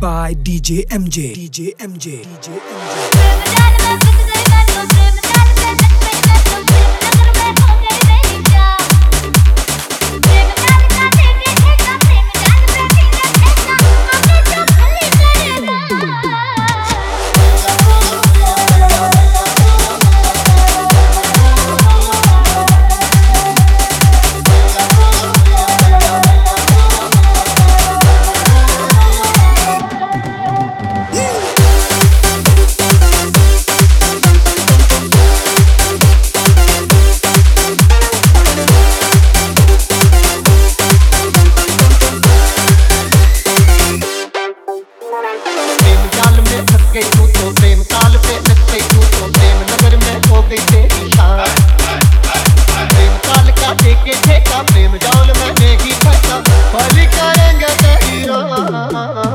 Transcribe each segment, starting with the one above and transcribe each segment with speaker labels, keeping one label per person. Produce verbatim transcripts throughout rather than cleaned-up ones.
Speaker 1: by D J M J. D J M J. D J M J.
Speaker 2: गई तू तो प्रेम काल पे लग गई तू तो प्रेम नगर में हो गई तेरी शान। प्रेम काल का देके ठेका प्रेम जाल में नहीं फंसा भली करेंगे तेरी राह।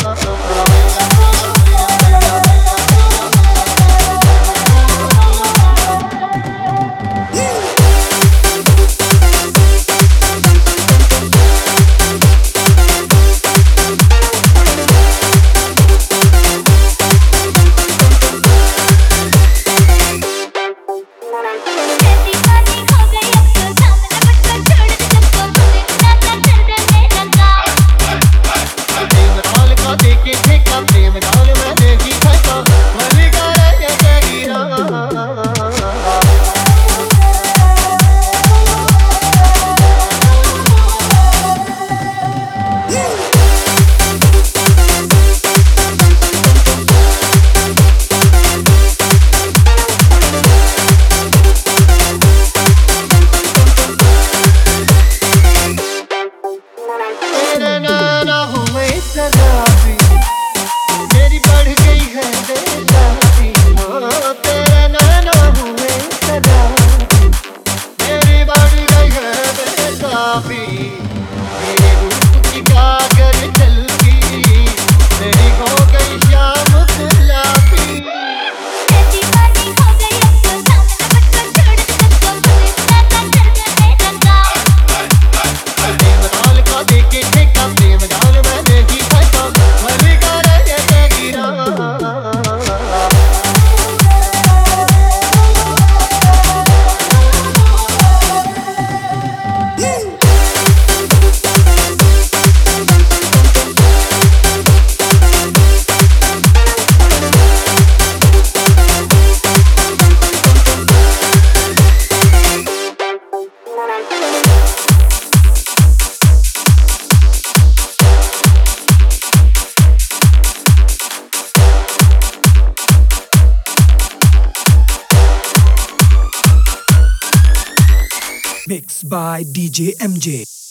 Speaker 2: मेरी बढ़ गई है बेताबी, तेरे नैना हुए शराबी। मेरी बढ़ गई है बेताबी, मेरे रूप की कागर चलती, मेरी हो गई शाम गुलाबी। प्रेम डाल का देके ठेका प्रेम डाल में नहीं फंसा भली करेंगे तेरी राह।
Speaker 1: Mixed by D J M J.